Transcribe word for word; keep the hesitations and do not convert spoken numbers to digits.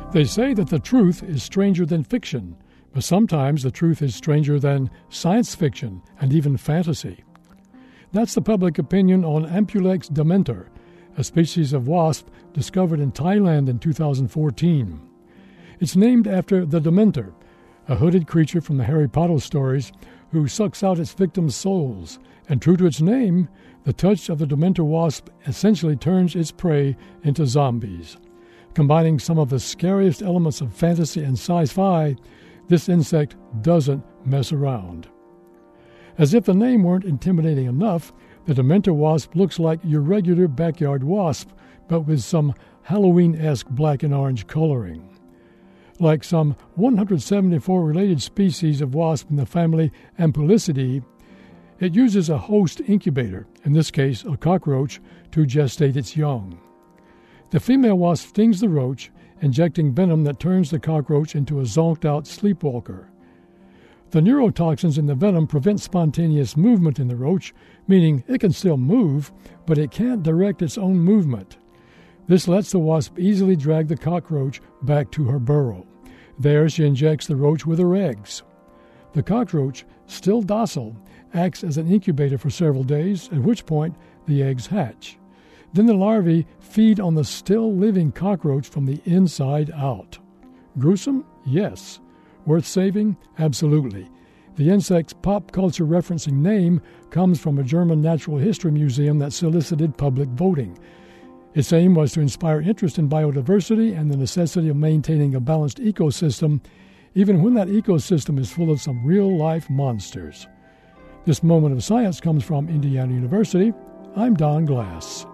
They say that the truth is stranger than fiction, but sometimes the truth is stranger than science fiction and even fantasy. That's the public opinion on Ampulex dementor, a species of wasp discovered in Thailand in two thousand fourteen. It's named after the Dementor, a hooded creature from the Harry Potter stories who sucks out its victims' souls, and true to its name, the touch of the Dementor wasp essentially turns its prey into zombies. Combining some of the scariest elements of fantasy and sci-fi, this insect doesn't mess around. As if the name weren't intimidating enough, the Dementor wasp looks like your regular backyard wasp, but with some Halloween-esque black and orange coloring. Like some one hundred seventy-four related species of wasp in the family Ampulicidae, it uses a host incubator, in this case a cockroach, to gestate its young. The female wasp stings the roach, injecting venom that turns the cockroach into a zonked-out sleepwalker. The neurotoxins in the venom prevent spontaneous movement in the roach, meaning it can still move, but it can't direct its own movement. This lets the wasp easily drag the cockroach back to her burrow. There she injects the roach with her eggs. The cockroach, still docile, acts as an incubator for several days, at which point the eggs hatch. Then the larvae feed on the still-living cockroach from the inside out. Gruesome? Yes. Worth saving? Absolutely. The insect's pop culture referencing name comes from a German natural history museum that solicited public voting. Its aim was to inspire interest in biodiversity and the necessity of maintaining a balanced ecosystem, even when that ecosystem is full of some real-life monsters. This moment of science comes from Indiana University. I'm Don Glass.